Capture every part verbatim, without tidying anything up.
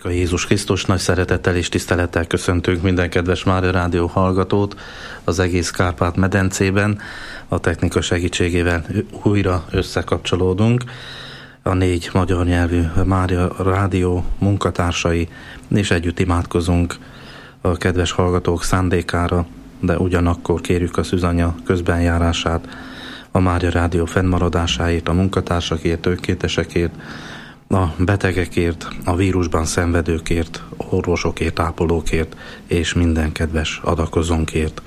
A Jézus Krisztus nagy szeretettel és tisztelettel köszöntünk minden kedves Mária Rádió hallgatót az egész Kárpát-medencében. A technika segítségével újra összekapcsolódunk. A négy magyar nyelvű Mária Rádió munkatársai, és együtt imádkozunk a kedves hallgatók szándékára, de ugyanakkor kérjük a Szűzanya közbenjárását, a Mária Rádió fennmaradásáért, a munkatársakért, önkéntesekért, a betegekért, a vírusban szenvedőkért, orvosokért, ápolókért és minden kedves adakozónkért.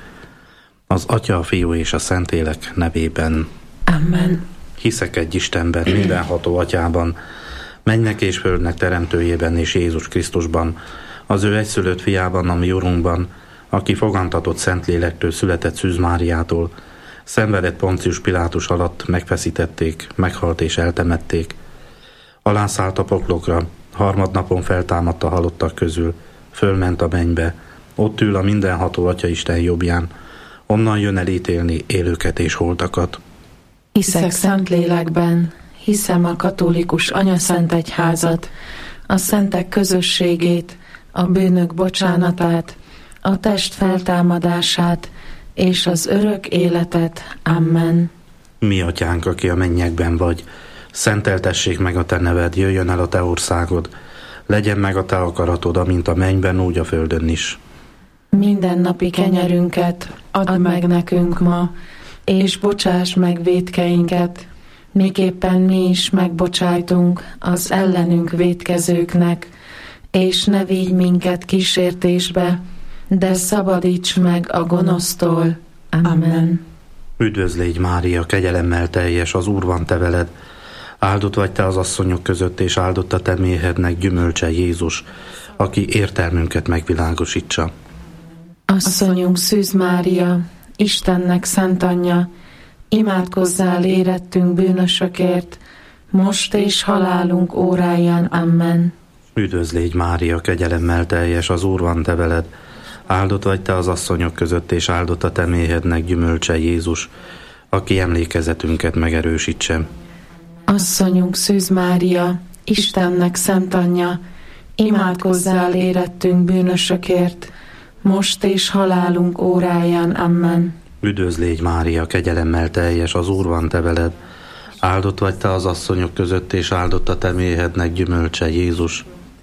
Az Atya, a Fiú és a Szentlélek nevében. Amen. Hiszek egy Istenben, mindenható Atyában, mennek és földnek teremtőjében és Jézus Krisztusban, az ő egyszülött fiában, a mi Urunkban, aki fogantatott Szentlélektől született Szűz Máriától, szenvedett Poncius Pilátus alatt, megfeszítették, meghalt és eltemették, alászállt a poklokra, harmadnapon feltámadt a halottak közül, fölment a mennybe, ott ül a mindenható Atya Isten jobbján, onnan jön elítélni élőket és holtakat. Hiszek Szentlélekben, hiszem a katolikus Anyaszent Egyházat, a szentek közösségét, a bűnök bocsánatát, a test feltámadását és az örök életet. Amen. Mi Atyánk, aki a mennyekben vagy, szenteltessék meg a te neved, jöjjön el a te országod, legyen meg a te akaratod, amint a mennyben, úgy a földön is. Mindennapi kenyerünket add meg nekünk ma, és bocsáss meg vétkeinket, miképpen mi is megbocsájtunk az ellenünk vétkezőknek, és ne vigy minket kísértésbe, de szabadíts meg a gonosztól. Amen. Üdvözl légy, Mária, kegyelemmel teljes, az Úr van te veled. Áldott vagy te az asszonyok között, és áldott a te méhednek gyümölcse Jézus, aki értelmünket megvilágosítsa. Asszonyunk Szűz Mária, Istennek szent anyja, imádkozzál érettünk bűnösökért, most és halálunk óráján. Amen. Üdvözl légy, Mária, kegyelemmel teljes, az Úr van te veled. Áldott vagy te az asszonyok között, és áldott a te méhednek gyümölcse Jézus, aki emlékezetünket megerősítse. Asszonyunk Szűz Mária, Istennek szent anyja, imádkozzál érettünk bűnösökért, most és halálunk óráján. Amen. Üdvözl légy, Mária, kegyelemmel teljes, az Úr van te veled. Áldott vagy te az asszonyok között, és áldott a te méhednek gyümölcse Jézus,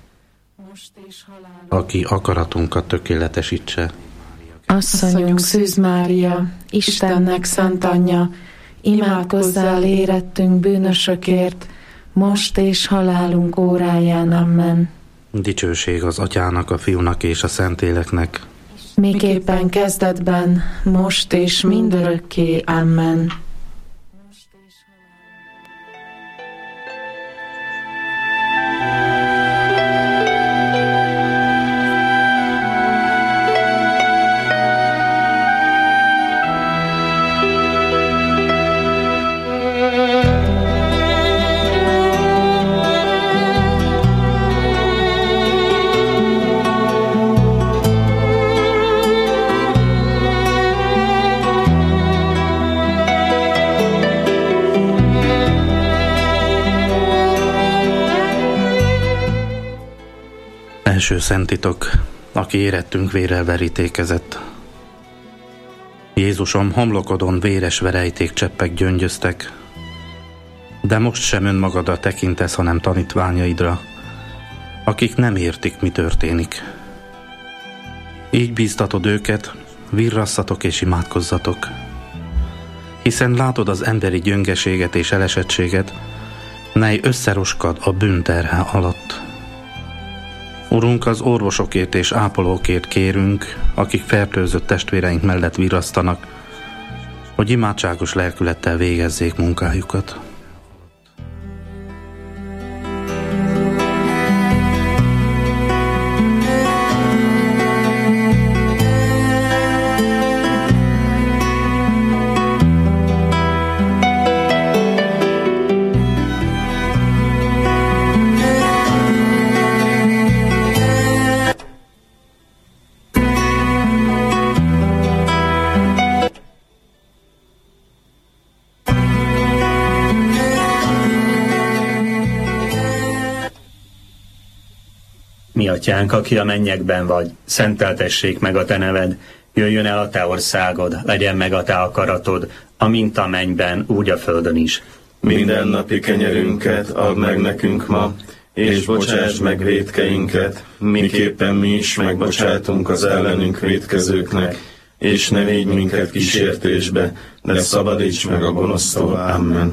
aki akaratunkat tökéletesítse. Asszonyunk Szűz Mária, Istennek szent anyja, imádkozzál érettünk bűnösökért, most és halálunk óráján. Amen. Dicsőség az Atyának, a Fiúnak és a Szentléleknek, miképpen kezdetben, most és mindörökké. Amen. Első szentitok, aki érettünk vérrel verítékezett. Jézusom, homlokodon véres verejték cseppek gyöngyöztek, de most sem önmagadra tekintesz, hanem tanítványaidra, akik nem értik, mi történik. Így bíztatod őket, virrasszatok és imádkozzatok, hiszen látod az emberi gyöngeséget és elesettséget, mely összeroskad a bűnterhe alatt. Urunk, az orvosokért és ápolókért kérünk, akik fertőzött testvéreink mellett virrasztanak, hogy imádságos lelkülettel végezzék munkájukat. atyánk, aki a mennyekben vagy, szenteltessék meg a te neved, jöjjön el a te országod, legyen meg a te akaratod, amint a mennyben, úgy a földön is. Minden napi kenyerünket add meg nekünk ma, és bocsásd meg vétkeinket, miképpen mi is megbocsátunk az ellenünk vétkezőknek, és ne védj minket kísértésbe, de szabadíts meg a gonosztól. Amen.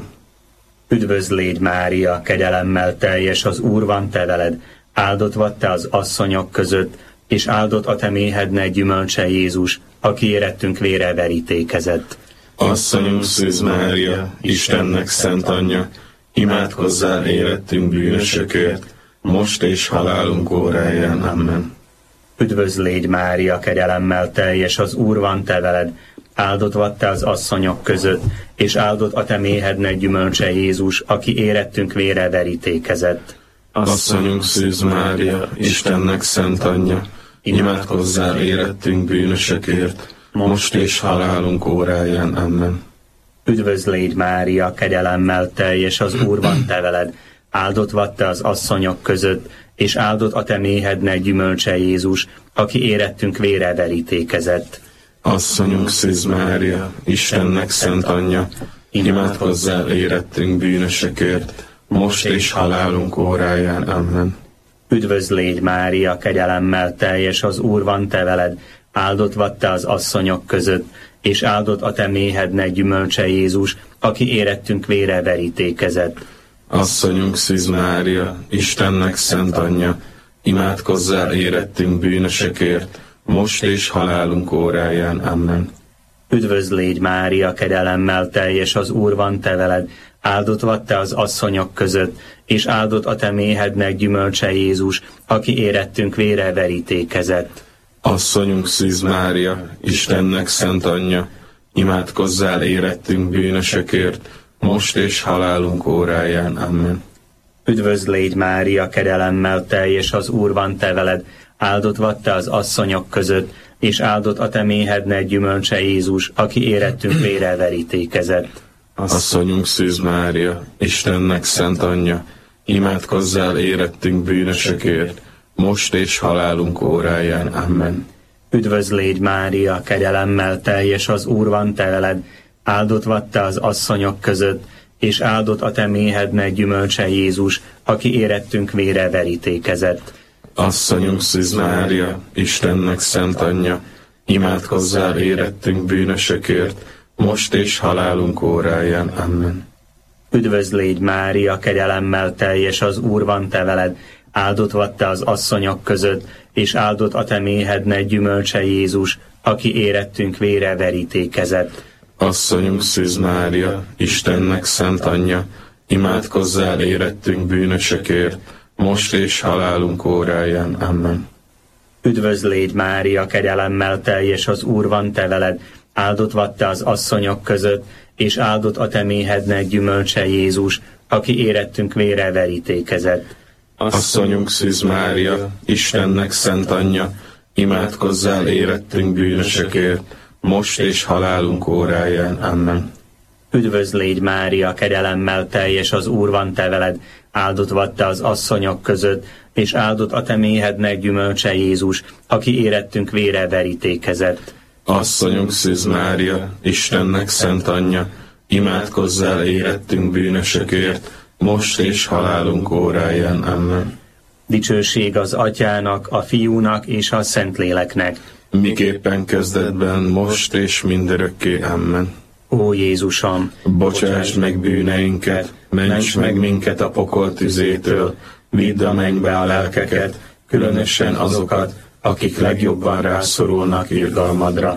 Üdvözl légy Mária, kegyelemmel teljes, az Úr van te veled, áldott vagy te az asszonyok között, és áldott a te méhednek gyümölcse Jézus, aki érettünk vére verítékezett. Asszonyunk Szűz Mária, Istennek szent anyja, imádkozzál érettünk bűnösökért, most és halálunk óráján. Amen. Üdvözl légy Mária, kegyelemmel teljes, az Úr van te veled, áldott vagy te az asszonyok között, és áldott a te méhednek gyümölcse Jézus, aki érettünk vére verítékezett. Asszonyunk Szűz Mária, Istennek szent anyja, imádkozzál érettünk bűnösökért, most és halálunk óráján. Amen. Üdvözl légy Mária, kegyelemmel teljes, az Úr van te veled, áldott vagy te az asszonyok között, és áldott a te méhednek gyümölcse Jézus, aki érettünk vére verítékezett. Asszonyunk Szűz Mária, Istennek szent anyja, imádkozzál érettünk bűnösökért, most és halálunk óráján. Amen. Üdvözl légy Mária, kegyelemmel teljes, az Úr van te veled, áldott vagy te az asszonyok között, és áldott a te méhednek gyümölcse Jézus, aki érettünk vére verítékezett. Asszonyunk Szűz Mária, Istennek szent anyja, imádkozzál érettünk bűnösökért, most és halálunk óráján. Amen. Üdvözl légy Mária, kegyelemmel teljes, az Úr van te veled, áldott vagy te az asszonyok között, és áldott a te méhednek gyümölcse Jézus, aki érettünk vére verítékezett. Asszonyunk Szűz Mária, Istennek szent anyja, imádkozzál érettünk bűnösökért, most és halálunk óráján. Amen. Üdvözl légy Mária, kegyelemmel teljes, az Úr van te veled, áldott vagy te az asszonyok között, és áldott a te méhednek gyümölcse Jézus, aki érettünk vére verítékezett. Asszonyunk Szűz Mária, Istennek szent anyja, imádkozzál érettünk bűnösökért, most és halálunk óráján. Amen. Üdvözl légy Mária, kegyelemmel teljes, az Úr van te veled, áldott vagy te az asszonyok között, és áldott a te méhednek gyümölcse Jézus, aki érettünk vére verítékezett. Asszonyunk Szűz Mária, Istennek szent anyja, imádkozzál érettünk bűnösökért, most és halálunk óráján. Amen. Üdvözl légy Mária, kegyelemmel teljes, az Úr van te veled, áldott vagy te az asszonyok között, és áldott a te méhednek gyümölcse Jézus, aki érettünk vére verítékezett. Asszonyunk Szűz Mária, Istennek szent anyja, imádkozzál érettünk bűnösökért, most és halálunk óráján. Amen. Üdvözl légy Mária, kegyelemmel teljes, az Úr van te veled, áldott vagy te az asszonyok között, és áldott a te méhednek gyümölcse Jézus, aki érettünk vére verítékezett. Asszonyunk Szűz Mária, Istennek szent anyja, imádkozzál érettünk bűnösökért, most és halálunk óráján. Amen. Üdvözl légy Mária, kegyelemmel teljes, az Úr van te veled, áldott vagy te az asszonyok között, és áldott a te méhednek gyümölcse Jézus, aki érettünk vére verítékezett. Asszonyunk Szűz Mária, Istennek szent anyja, imádkozzál érettünk bűnösökért, most és halálunk óráján. Amen. Dicsőség az Atyának, a Fiúnak és a Szentléleknek, miképpen kezdetben, most és mindörökké. Amen. Ó Jézusom, bocsásd meg bűneinket, ments meg minket a pokol tüzétől, vidd a mennybe a lelkeket, különösen azokat, akik legjobban rászorulnak irgalmadra.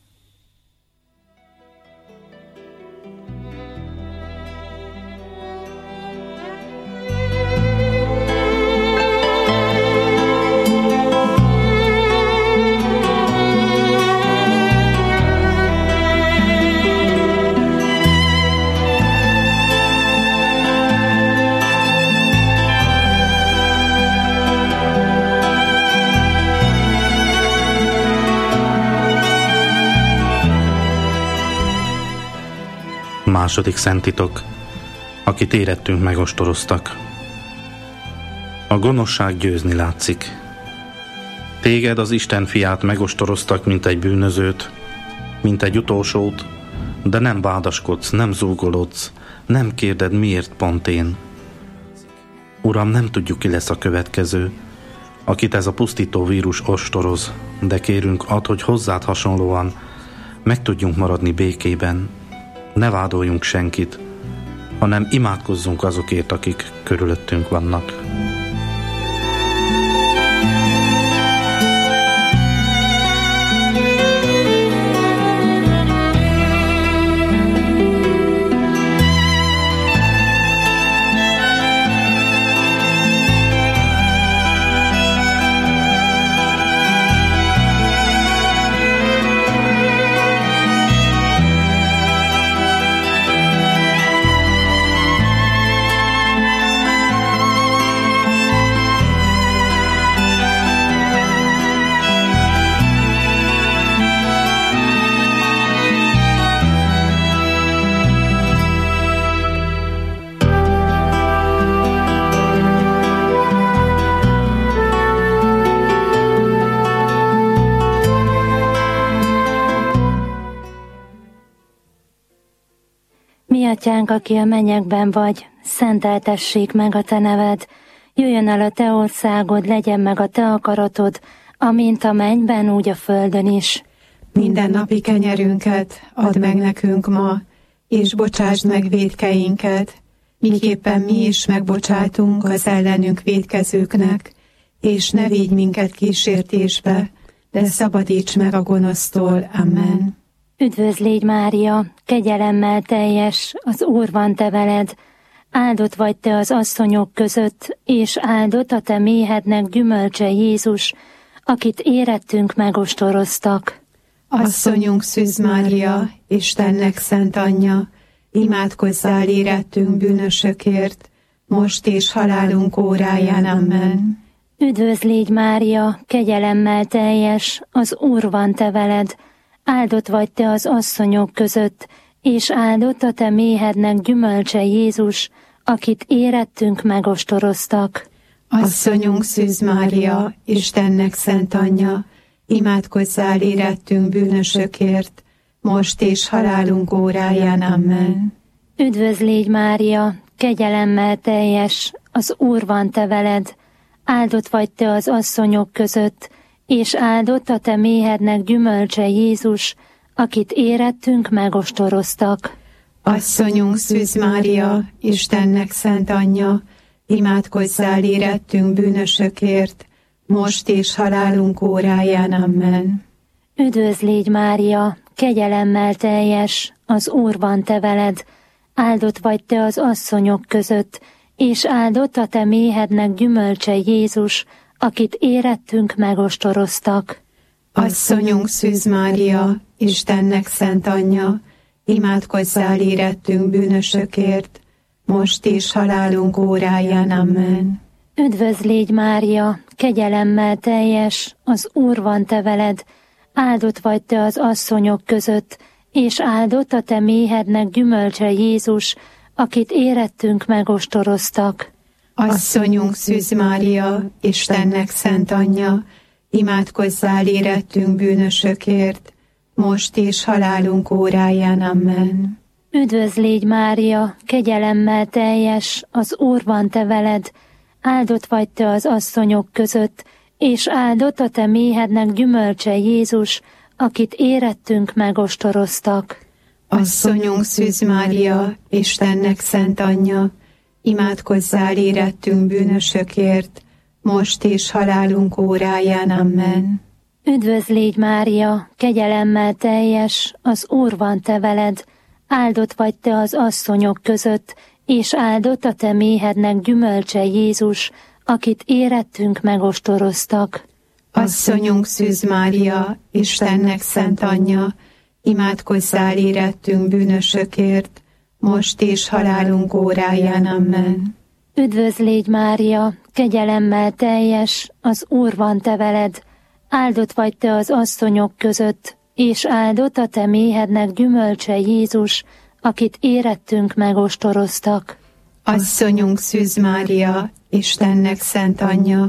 Második szentitok, akit érettünk megostoroztak. A gonoszság győzni látszik, Téged, az Isten fiát megostoroztak, mint egy bűnözőt, mint egy utolsót, de nem vádaskodsz, nem zúgolodsz, nem kérded, miért pont én. Uram, nem tudjuk, ki lesz a következő, akit ez a pusztító vírus ostoroz, de kérünk, add, hogy hozzád hasonlóan meg tudjunk maradni békében. Ne vádoljunk senkit, hanem imádkozzunk azokért, akik körülöttünk vannak. Mi atyánk, aki a mennyekben vagy, szenteltessék meg a te neved, jöjjön el a te országod, legyen meg a te akaratod, amint a mennyben, úgy a földön is. Minden napi kenyerünket add meg nekünk ma, és bocsásd meg vétkeinket, miképpen mi is megbocsátunk az ellenünk vétkezőknek, és ne védj minket kísértésbe, de szabadíts meg a gonosztól. Amen. Üdvözl légy, Mária, kegyelemmel teljes, az Úr van te veled, áldott vagy te az asszonyok között, és áldott a te méhednek gyümölcse Jézus, akit érettünk megostoroztak. Asszonyunk Szűz Mária, Istennek szent anyja, imádkozzál érettünk bűnösökért, most és halálunk óráján. Amen. Üdvözl légy, Mária, kegyelemmel teljes, az Úr van te veled, áldott vagy te az asszonyok között, és áldott a te méhednek gyümölcse Jézus, akit érettünk megostoroztak. Asszonyunk Szűz Mária, Istennek szent anyja, imádkozzál érettünk bűnösökért, most és halálunk óráján. Amen. Üdvözl légy, Mária, kegyelemmel teljes, az Úr van te veled, áldott vagy te az asszonyok között, és áldott a te méhednek gyümölcse Jézus, akit érettünk megostoroztak. Asszonyunk Szűz Mária, Istennek szent anyja, imádkozzál érettünk bűnösökért, most és halálunk óráján. Amen. Üdvözl légy, Mária, kegyelemmel teljes, az Úr van te veled, áldott vagy te az asszonyok között, és áldott a te méhednek gyümölcse Jézus, akit érettünk megostoroztak. Asszonyunk Szűz Mária, Istennek szent anyja, imádkozzál érettünk bűnösökért, most és halálunk óráján. Amen. Üdvözl légy, Mária, kegyelemmel teljes, az Úr van te veled, áldott vagy te az asszonyok között, és áldott a te méhednek gyümölcse Jézus, akit érettünk megostoroztak. Asszonyunk Szűz Mária, Istennek szent anyja, imádkozzál érettünk bűnösökért, most és halálunk óráján. Amen. Üdvözl légy, Mária, kegyelemmel teljes, az Úr van te veled, áldott vagy te az asszonyok között, és áldott a te méhednek gyümölcse Jézus, akit érettünk megostoroztak. Asszonyunk Szűz Mária, Istennek szent anyja, imádkozzál érettünk bűnösökért, most és halálunk óráján. Amen. Üdvözl légy, Mária, kegyelemmel teljes, az Úr van te veled, áldott vagy te az asszonyok között, és áldott a te méhednek gyümölcse Jézus, akit érettünk megostoroztak. Asszonyunk Szűz Mária, Istennek szent anyja, imádkozzál érettünk bűnösökért, most és halálunk óráján. Amen. Üdvözl légy, Mária, kegyelemmel teljes, az Úr van te veled, áldott vagy te az asszonyok között, és áldott a te méhednek gyümölcse Jézus, akit érettünk megostoroztak. Asszonyunk Szűz Mária, Istennek szent anyja,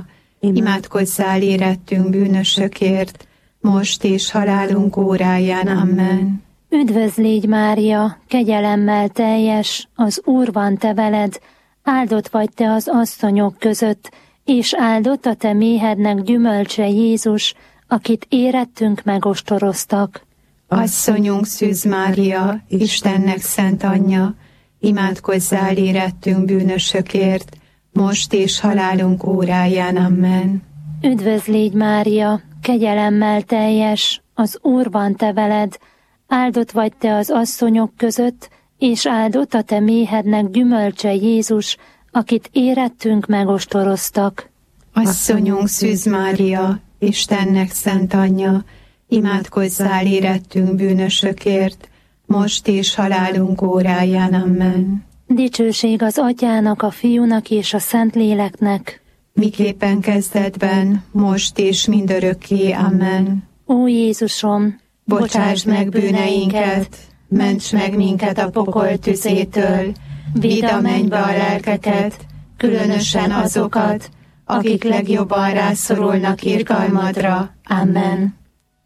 Imádkozzál érettünk bűnösökért, most és halálunk óráján. Amen. Üdvözl légy, Mária, kegyelemmel teljes, az Úr van te veled, áldott vagy te az asszonyok között, és áldott a te méhednek gyümölcse Jézus, akit érettünk megostoroztak. Asszonyunk Szűz Mária, Istennek szent anyja, imádkozzál érettünk bűnösökért, most és halálunk óráján. Amen. Üdvözl légy, Mária, kegyelemmel teljes, az Úr van te veled, áldott vagy te az asszonyok között, és áldott a te méhednek gyümölcse Jézus, akit érettünk megostoroztak. Asszonyunk Szűz Mária, Istennek szent anyja, imádkozzál érettünk bűnösökért, most és halálunk óráján. Amen. Dicsőség az Atyának, a Fiúnak és a Szentléleknek, miképpen kezdetben, most és mindörökké. Amen. Ó Jézusom, bocsásd meg bűneinket, ments meg minket a pokol tüzétől, vidd a mennybe a lelkeket, különösen azokat, akik legjobban rászorulnak irgalmadra. Amen.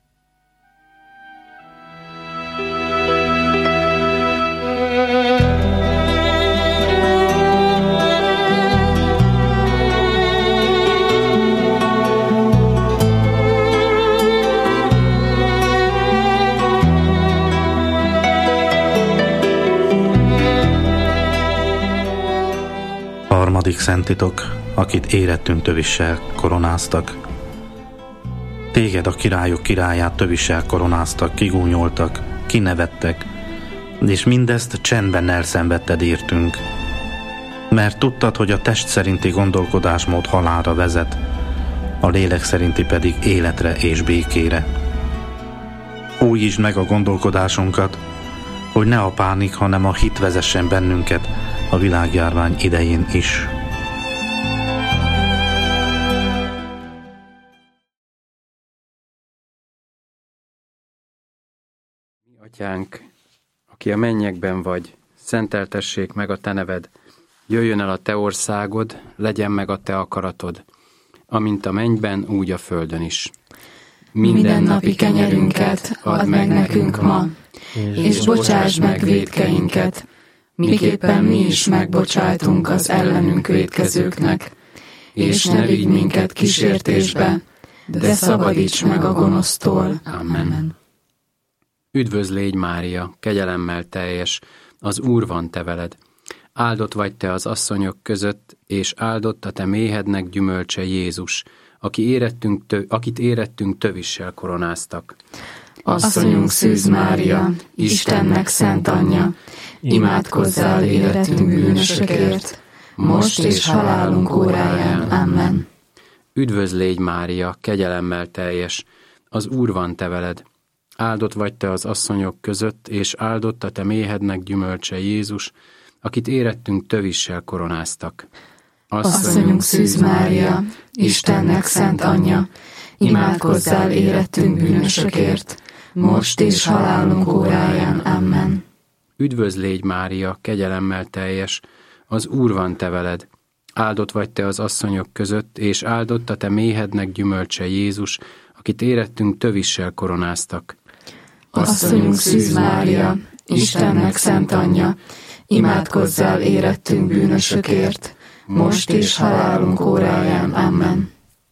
Harmadik szentitok, akit érettünk tövissel koronáztak. Téged, a királyok királyát tövissel koronáztak, kigúnyoltak, kinevettek, és mindezt csendben elszenvedted értünk. Mert tudtad, hogy a test szerinti gondolkodásmód halálra vezet, a lélek szerinti pedig életre és békére. Újítsd meg a gondolkodásunkat, hogy ne a pánik, hanem a hit vezessen bennünket a világjárvány idején is. Mi atyánk, aki a mennyekben vagy, szenteltessék meg a te neved, jöjjön el a te országod, legyen meg a te akaratod, amint a mennyben, úgy a földön is. Minden napi kenyerünket add meg nekünk ma, és bocsásd meg vétkeinket, miképpen mi is megbocsátunk az ellenünk vétkezőknek, és ne vigy minket kísértésbe, de szabadíts meg a gonosztól. Amen. Üdvözl légy, Mária, kegyelemmel teljes, az Úr van te veled. Áldott vagy te az asszonyok között, és áldott a te méhednek gyümölcse Jézus, aki érettünk tö, akit érettünk tövissel koronáztak. Asszonyunk Szűz Mária, Istennek szent anyja, imádkozzál érettünk bűnösökért, most és halálunk óráján. Amen. Üdvözl légy, Mária, kegyelemmel teljes, az Úr van te veled. Áldott vagy te az asszonyok között, és áldott a te méhednek gyümölcse Jézus, akit érettünk tövissel koronáztak. Asszonyunk Szűz Mária, Istennek szent anyja, imádkozzál érettünk bűnösökért, most és halálunk óráján. Amen. Üdvözl légy, Mária, kegyelemmel teljes, az Úr van te veled. Áldott vagy te az asszonyok között, és áldott a te méhednek gyümölcse Jézus, akit érettünk tövissel koronáztak. Asszonyunk Szűz Mária, Istennek szent anyja, imádkozzál érettünk bűnösökért, most és halálunk óráján. Amen.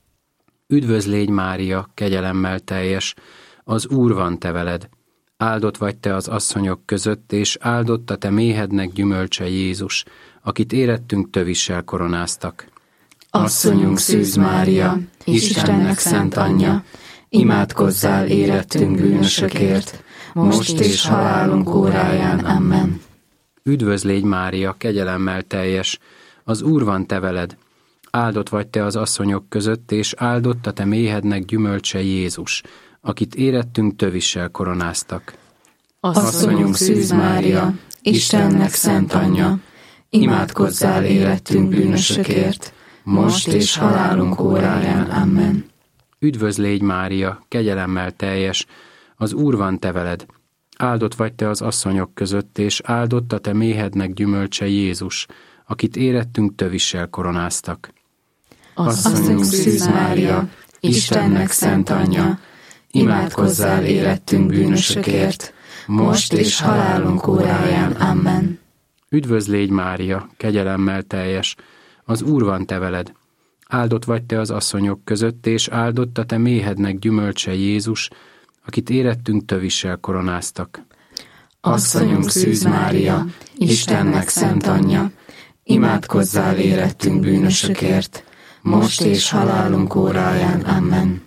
Üdvözl légy, Mária, kegyelemmel teljes, az Úr van te veled. Áldott vagy te az asszonyok között, és áldott a te méhednek gyümölcse Jézus, akit érettünk tövissel koronáztak. Asszonyunk Szűz Mária, Istennek szent anyja, imádkozzál érettünk bűnösökért, most és halálunk óráján. Amen. Üdvözl légy, Mária, kegyelemmel teljes, az Úr van te veled. Áldott vagy te az asszonyok között, és áldott a te méhednek gyümölcse Jézus, akit érettünk tövissel koronáztak. Asszonyunk Szűz Mária, Istennek szent anyja, imádkozzál érettünk bűnösökért, most és halálunk óráján. Amen. Üdvözl légy, Mária, kegyelemmel teljes, az Úr van te veled. Áldott vagy te az asszonyok között, és áldott a te méhednek gyümölcse Jézus, akit érettünk tövissel koronáztak. Asszonyunk Szűz Mária, Istennek szent anyja, imádkozzál érettünk bűnösökért, most és halálunk óráján. Amen. Üdvözl légy Mária, kegyelemmel teljes, az Úr van te veled. Áldott vagy te az asszonyok között, és áldott a te méhednek gyümölcse Jézus, akit érettünk tövissel koronáztak. Asszonyunk Szűz Mária, Istennek szent anyja, imádkozzál érettünk bűnösökért, most és halálunk óráján. Amen.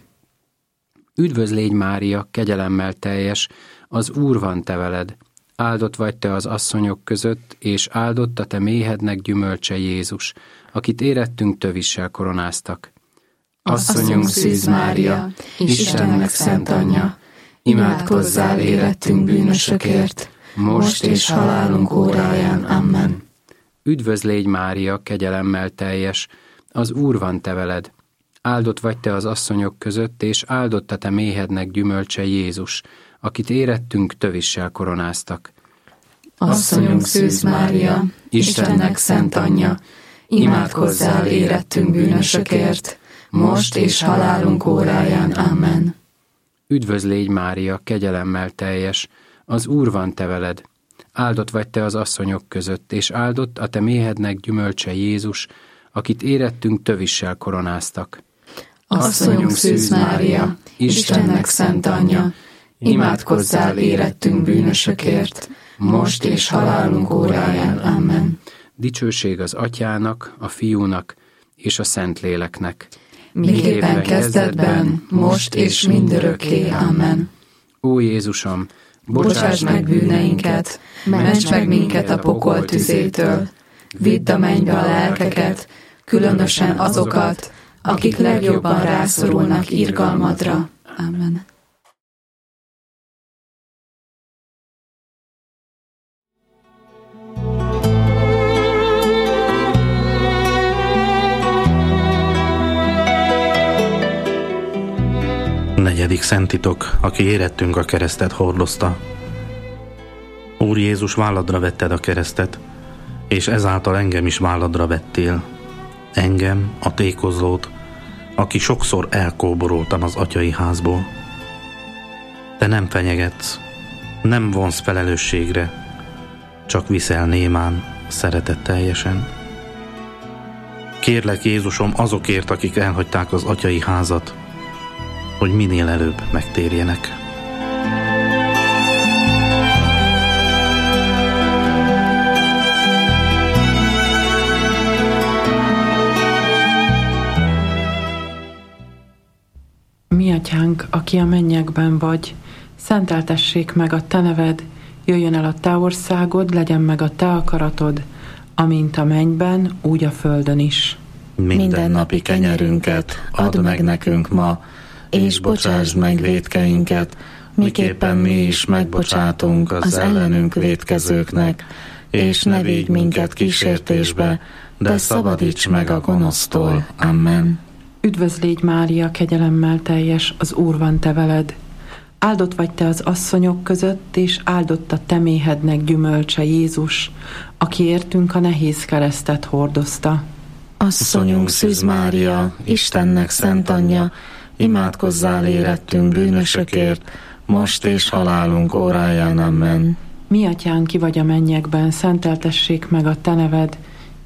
Üdvözl légy Mária, kegyelemmel teljes, az Úr van te veled. Áldott vagy te az asszonyok között, és áldott a te méhednek gyümölcse Jézus, akit érettünk tövissel koronáztak. Asszonyunk Szűz Mária, Istennek szent anyja, imádkozzál érettünk bűnösökért, most és halálunk óráján. Amen. Üdvözl légy Mária, kegyelemmel teljes, az Úr van te veled. Áldott vagy te az asszonyok között, és áldott a te méhednek gyümölcse Jézus, akit érettünk tövissel koronáztak. Asszonyunk Szűz Mária, Istennek szent anyja, imádkozzál érettünk bűnösökért, most és halálunk óráján. Amen. Üdvözl légy Mária, kegyelemmel teljes, az Úr van te veled. Áldott vagy te az asszonyok között, és áldott a te méhednek gyümölcse Jézus, akit érettünk tövissel koronáztak. Asszonyunk Szűz Mária, Istennek szent anyja, imádkozzál érettünk bűnösökért, most és halálunk óráján. Amen. Dicsőség az Atyának, a Fiúnak és a Szentléleknek. Miképpen kezdetben, most és mindörökké. Amen. Ó Jézusom, bocsáss meg bűneinket, ments meg minket a pokol tüzétől, vidd a mennybe a lelkeket, különösen azokat, akik legjobban rászorulnak irgalmadra. Amen. Negyedik szentitok, aki érettünk a keresztet hordozta. Úr Jézus, válladra vetted a keresztet, és ezáltal engem is válladra vettél. Engem, a tékozlót, aki sokszor elkóboroltam az atyai házból. Te nem fenyegetsz, nem vonsz felelősségre, csak viszel némán, szeretetteljesen. Kérlek, Jézusom, azokért, akik elhagyták az atyai házat, hogy minél előbb megtérjenek. Mi atyánk, aki a mennyekben vagy, szenteltessék meg a te neved, jöjjön el a te országod, legyen meg a te akaratod, amint a mennyben, úgy a földön is. Minden napi kenyerünket add meg nekünk ma, és bocsásd meg vétkeinket, miképpen mi is megbocsátunk az ellenünk vétkezőknek, és ne vigy minket kísértésbe, de szabadíts meg a gonosztól. Amen. Üdvözl légy Mária, kegyelemmel teljes, az Úr van te veled. Áldott vagy te az asszonyok között, és áldott a te méhednek gyümölcse Jézus, aki értünk a nehéz keresztet hordozta. Asszonyunk Szűz Mária, Istennek szent anyja, imádkozzál érettünk bűnösökért, most és halálunk óráján. Amen. Mi atyánk, ki vagy a mennyekben, szenteltessék meg a te neved.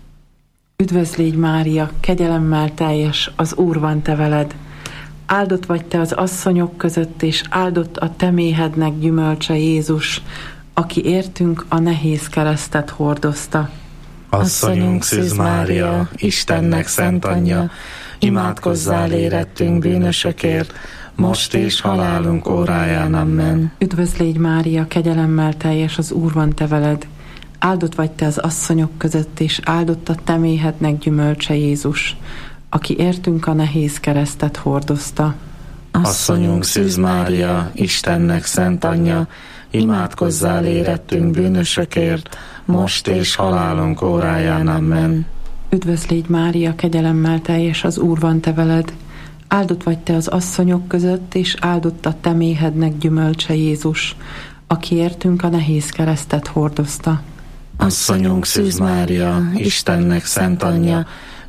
Üdvözl légy Mária, kegyelemmel teljes, az Úr van te veled. Áldott vagy te az asszonyok között, és áldott a te méhednek gyümölcse Jézus, aki értünk a nehéz keresztet hordozta. Asszonyunk Szűz Mária, Istennek szent anyja, imádkozzál érettünk bűnösökért, most és halálunk óráján. Amen. Üdvözl légy Mária, kegyelemmel teljes, az Úr van te veled. Áldott vagy te az asszonyok között, és áldott a te méhednek gyümölcse Jézus, aki értünk a nehéz keresztet hordozta. Asszonyunk Szűz Mária, Istennek szent anyja, imádkozzál érettünk bűnösökért, most és halálunk óráján. Amen. Üdvözl légy Mária, kegyelemmel teljes, az Úr van te veled. Áldott vagy te az asszonyok között, és áldott a te méhednek gyümölcse Jézus, aki értünk a nehéz keresztet hordozta. Asszonyunk Szűz Mária, Istennek szent anyja,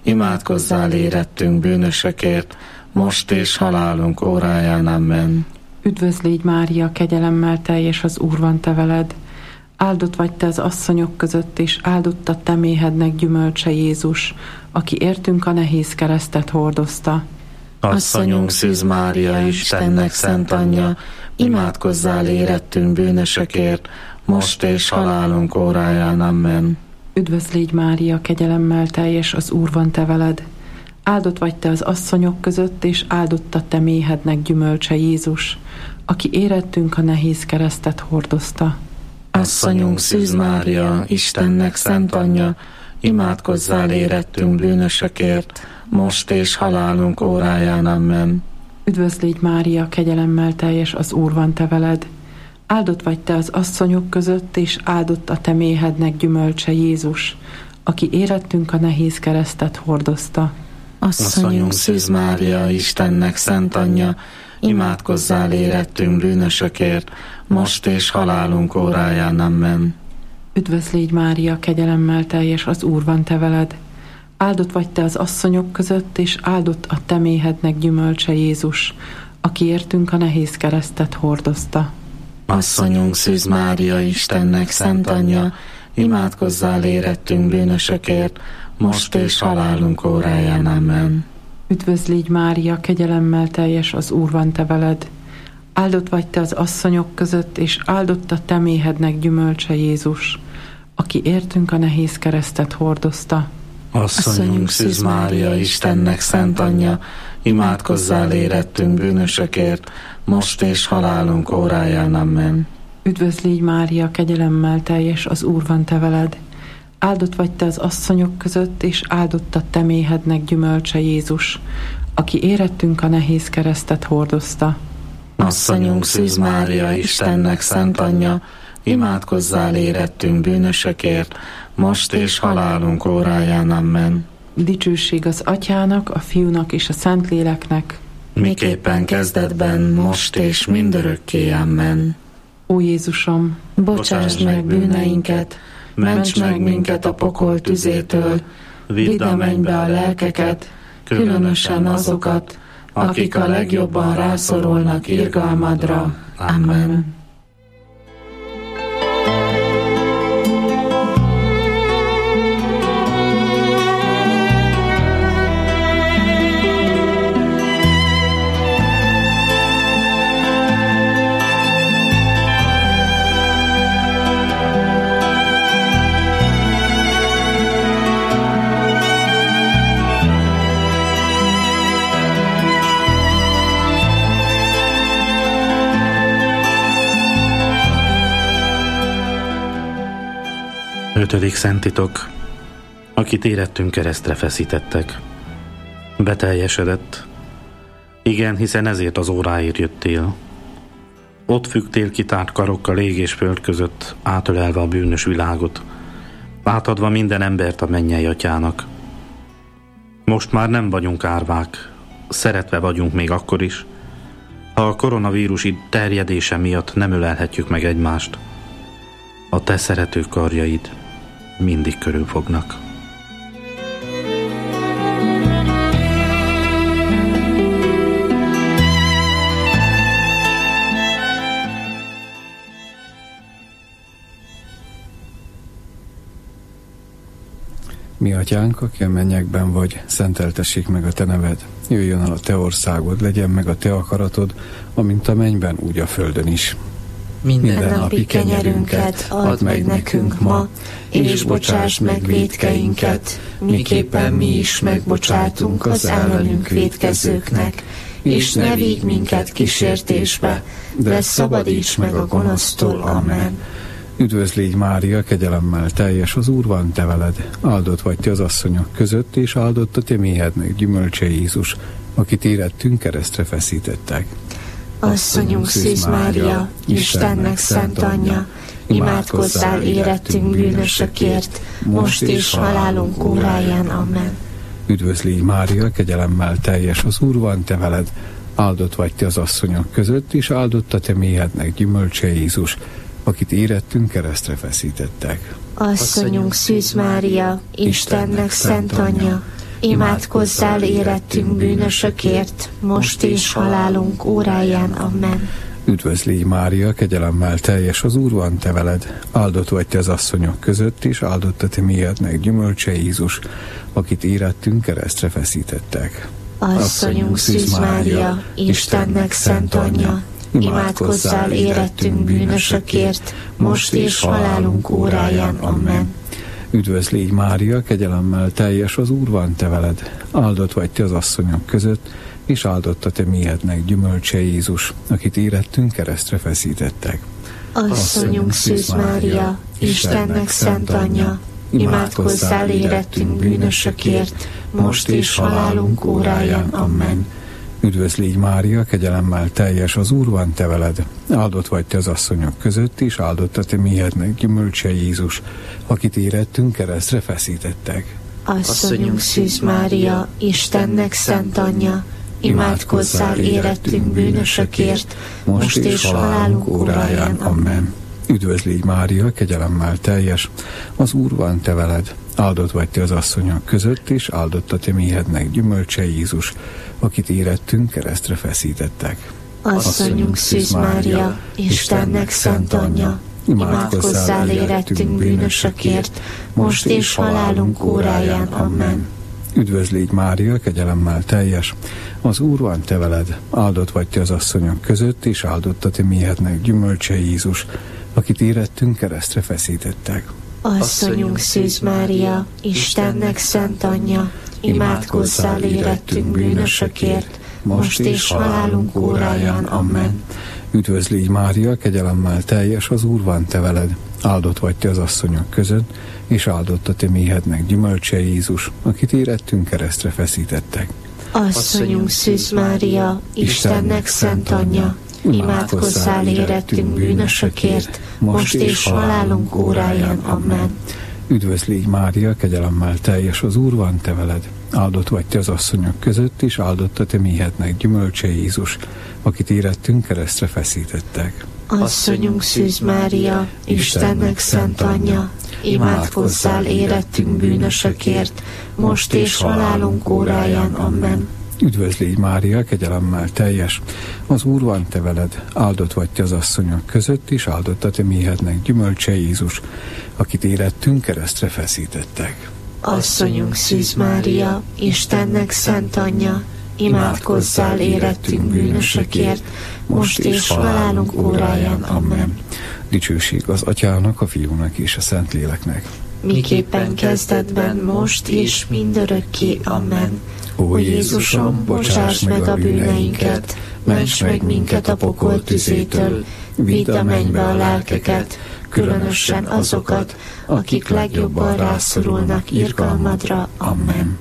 imádkozzál érettünk bűnösökért, most és halálunk óráján. Amen. Üdvözl légy Mária, kegyelemmel teljes, az Úr van te veled. Áldott vagy te az asszonyok között, és áldott a te méhednek gyümölcse Jézus, aki értünk a nehéz keresztet hordozta. Asszonyunk Szűz Mária, Istennek szent anyja, imádkozzál érettünk bűnösökért, most és halálunk óráján. Amen. Üdvözl légy Mária, kegyelemmel teljes, az Úr van te veled. Áldott vagy te az asszonyok között, és áldott a te méhednek gyümölcse Jézus, aki érettünk a nehéz keresztet hordozta. Asszonyunk Szűz Mária, Istennek szent anyja, imádkozzál érettünk bűnösökért, most és halálunk óráján. Amen. Üdvözl légy Mária, kegyelemmel teljes, az Úr van te veled. Áldott vagy te az asszonyok között, és áldott a te méhednek gyümölcse Jézus, aki érettünk a nehéz keresztet hordozta. Asszonyunk Szűz Mária, Istennek szent anyja, imádkozzál érettünk bűnösökért, most és halálunk óráján. Amen. Üdvözl légy Mária, kegyelemmel teljes, az Úr van te veled. Áldott vagy te az asszonyok között, és áldott a te méhednek gyümölcse Jézus, aki értünk a nehéz keresztet hordozta. Asszonyunk Szűz Mária, Istennek szent anyja, imádkozzál érettünk bűnösökért, most és halálunk óráján. Amen. Üdvözl légy Mária, kegyelemmel teljes, az Úr van te veled. Áldott vagy te az asszonyok között, és áldott a te méhednek gyümölcse Jézus, aki értünk a nehéz keresztet hordozta. Asszonyunk Szűz Mária, Istennek szent anyja, imádkozzál érettünk bűnösökért, most és halálunk óráján. Amen. Üdvözl légy Mária, kegyelemmel teljes, az Úr van te veled. Áldott vagy te az asszonyok között, és áldott a te méhednek gyümölcse Jézus, aki érettünk a nehéz keresztet hordozta. Asszonyunk Szűz Mária, Istennek szent anyja, imádkozzál érettünk bűnösökért, most és halálunk óráján. Amen. Dicsőség az Atyának, a Fiúnak és a Szentléleknek, miképpen kezdetben, most és mindörökké. Amen. Ó Jézusom, bocsásd meg bűneinket, ments meg minket a pokol tüzétől, vidd a mennybe a lelkeket, különösen azokat, akik a legjobban rászorulnak irgalmadra. Amen. Ötödik szentitok, akit érettünk keresztre feszítettek. Beteljesedett. Igen, hiszen ezért az óráért jöttél. Ott függtél kitárt karokkal ég és föld között, átölelve a bűnös világot, átadva minden embert a mennyei atyának. Most már nem vagyunk árvák, szeretve vagyunk még akkor is, ha a koronavírus terjedése miatt nem ölelhetjük meg egymást. A te szerető karjaid mindig körülfognak. Mi atyánk, aki a mennyekben vagy, szenteltessék meg a te neved. Jöjjön el a te országod, legyen meg a te akaratod, amint a mennyben, úgy a földön is. Minden, Minden napi kenyerünket add meg nekünk ma, és bocsáss meg vétkeinket, miképpen mi is megbocsátunk az ellenünk vétkezőknek, és ne vigy minket kísértésbe, de szabadíts meg a gonosztól. Amen. Üdvözl légy Mária, kegyelemmel teljes, az Úr van te veled. Áldott vagy te az asszonyok között, és áldott a te méhednek gyümölcse Jézus, akit érettünk keresztre feszítettek. Asszonyunk Szűz Mária, Istennek szent anyja, imádkozzál érettünk bűnösökért, most és halálunk óráján. Amen. Üdvözl légy Mária, kegyelemmel teljes, az Úr van te veled. Áldott vagy te az asszonyok között, és áldott a te méhednek gyümölcse Jézus, akit érettünk keresztre feszítettek. Asszonyunk Szűz Mária, Istennek szent anyja, imádkozzál érettünk bűnösökért, most és halálunk óráján. Amen. Üdvözlégy Mária, kegyelemmel teljes, az Úr van te veled, áldott vagy te az asszonyok között, és áldott a te méhednek gyümölcse Jézus, akit érettünk keresztre feszítettek. Asszonyunk Szűz Mária, Istennek szent anyja, imádkozzál érettünk bűnösökért, most és halálunk óráján. Amen. Üdvözlégy Mária, kegyelemmel teljes, az Úr van te veled, áldott vagy te az asszonyok között, és áldott a te méhednek gyümölcse Jézus, akit érettünk keresztre feszítettek. Asszonyunk Szűz Mária, Istennek szent anyja, imádkozzál érettünk bűnösökért, most és halálunk óráján. Amen. Üdvözlégy Mária, kegyelemmel teljes, az Úr van te veled, áldott vagy te az asszonyok között, és áldott a te méhednek gyümölcse Jézus, akit érettünk keresztre feszítettek. Asszonyunk Szűz Mária, Istennek szent anyja, imádkozzál érettünk bűnösökért, most és halálunk óráján. Amen. Üdvözlégy Mária, kegyelemmel teljes, az Úr van te veled, áldott vagy te az asszonyok között, és áldott a te méhednek gyümölcse Jézus, akit érettünk keresztre feszítettek. Asszonyunk Szűz Mária, Istennek szent anyja, imádkozzál érettünk bűnösökért, most és halálunk óráján. Amen. Üdvözlégy Mária, kegyelemmel teljes, az Úr van te veled, áldott vagy te az asszonyok között, és áldott a te méhednek gyümölcse Jézus, akit érettünk keresztre feszítettek. Asszonyunk Szűz Mária, Istennek szent anyja, imádkozzál érettünk bűnösökért, most és halálunk óráján. Amen. Üdvözlégy Mária, kegyelemmel teljes, az Úr van te veled, áldott vagy te az asszonyok között, és áldott a te méhednek gyümölcse Jézus, akit érettünk keresztre feszítettek. Asszonyunk Szűz Mária, Istennek szent anyja, imádkozzál érettünk bűnösökért, most és halálunk óráján. Amen. Üdvözlégy Mária, kegyelemmel teljes, az Úr van te veled, áldott vagy te az asszonyok között, és áldott a te méhednek gyümölcse Jézus, akit érettünk keresztre feszítettek. Asszonyunk Szűz Mária, Istennek szent anyja, imádkozzál érettünk bűnösökért, most és halálunk óráján. Amen. Üdvözlégy Mária, kegyelemmel teljes, az Úr van te veled, áldott vagy te az asszonyok között, és áldott a te méhednek gyümölcse Jézus, akit érettünk keresztre feszítettek. Asszonyunk Szűz Mária, Istennek szent anyja, imádkozzál érettünk bűnösökért, most és halálunk óráján. Amen. Dicsőség az Atyának, a Fiúnak és a Szentléleknek. Miképpen kezdetben, most és mindörökké. Amen. Ó Jézusom, bocsáss meg a bűneinket, ments meg minket a pokol tüzétől, vidd a mennybe a lelkeket, különösen azokat, akik legjobban rászorulnak irgalmadra. Amen.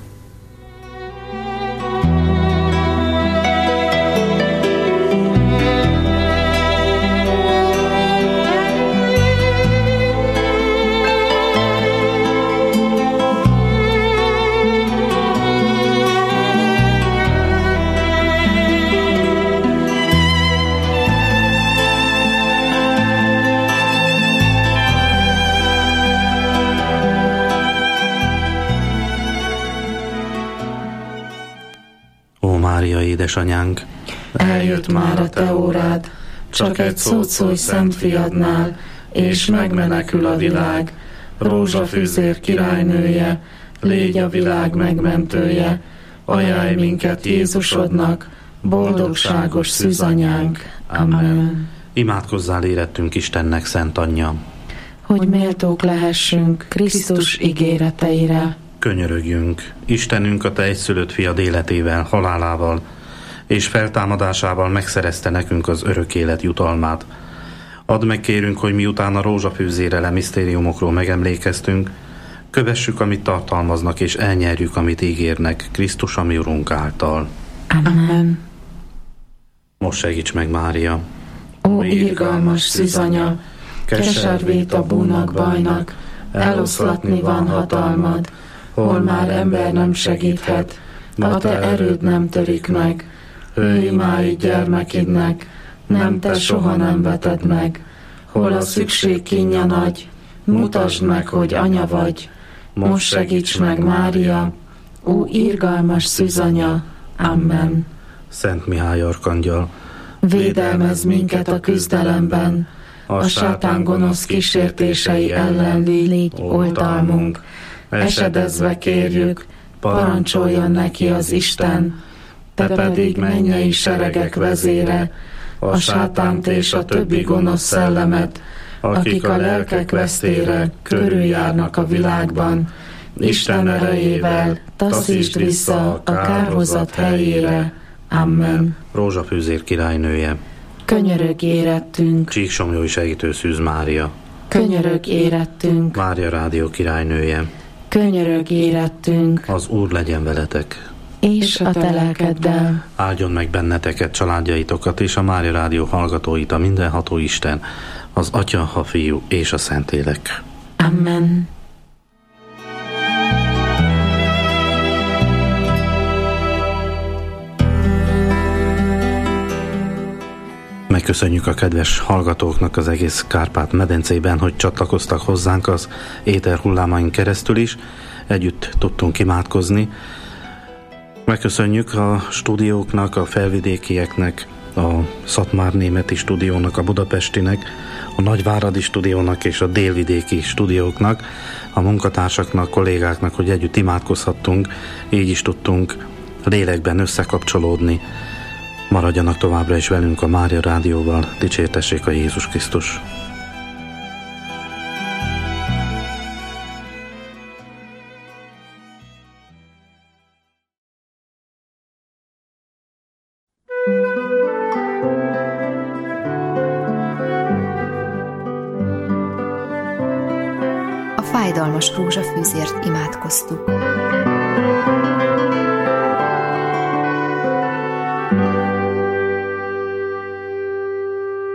Mária édesanyánk, eljött már a te órád, csak egy szót szólj szent fiadnál, és megmenekül a világ. Rózsafűzér királynője, légy a világ megmentője, ajánlj minket Jézusodnak, boldogságos szűzanyánk. Amen. Imádkozzál érettünk Istennek szent anyja, hogy méltók lehessünk Krisztus ígéreteire. Könyörögjünk, Istenünk a te egyszülött fiad életével, halálával és feltámadásával megszerezte nekünk az örök élet jutalmát. Add meg, kérünk, hogy miután a rózsafűzérrel misztériumokról megemlékeztünk, kövessük, amit tartalmaznak, és elnyerjük, amit ígérnek Krisztus, a mi Urunk által. Amen. Most segíts meg, Mária! Ó, irgalmas szűzanya, keservét a búnak bajnak, eloszlatni van hatalmad, hol már ember nem segíthet, a te erőd nem törik meg. Hő imái gyermekednek, nem te soha nem veted meg. Hol a szükség kínja nagy, mutasd meg, hogy anya vagy. Most segíts meg, Mária, Ó irgalmas szűzanya, amen. Szent Mihály arkangyal, védelmezz minket a küzdelemben, a sátán gonosz kísértései ellen légy oltalmunk. Esedezve kérjük, parancsoljon neki az Isten, te pedig mennyei seregek vezére, a sátánt és a többi gonosz szellemet, akik a lelkek vesztére körüljárnak a világban, Isten erejével taszítsd vissza a kárhozat helyére. Amen. Rózsafűzér királynője, Könyörögj érettünk. Csíksomlyói segítő Szűz Mária, Könyörögj érettünk. Mária Rádió királynője, Könyörögj érettünk. Az Úr legyen veletek, És a te lelkeddel. áldjon meg benneteket, családjaitokat és a Mária Rádió hallgatóit a mindenható Isten, az Atya, a Fiú és a Szentlélek. Amen. Megköszönjük a kedves hallgatóknak az egész Kárpát-medencében, hogy csatlakoztak hozzánk az éter hullámain keresztül is. Együtt tudtunk imádkozni. Megköszönjük a stúdióknak, a felvidékieknek, a Szatmár-németi stúdiónak, a budapestinek, a nagyváradi stúdiónak és a délvidéki stúdióknak, a munkatársaknak, kollégáknak, hogy együtt imádkozhattunk, így is tudtunk lélekben összekapcsolódni. Maradjanak továbbra is velünk a Mária Rádióval, dicsértessék a Jézus Krisztus! A fájdalmas rózsafűzért imádkoztuk.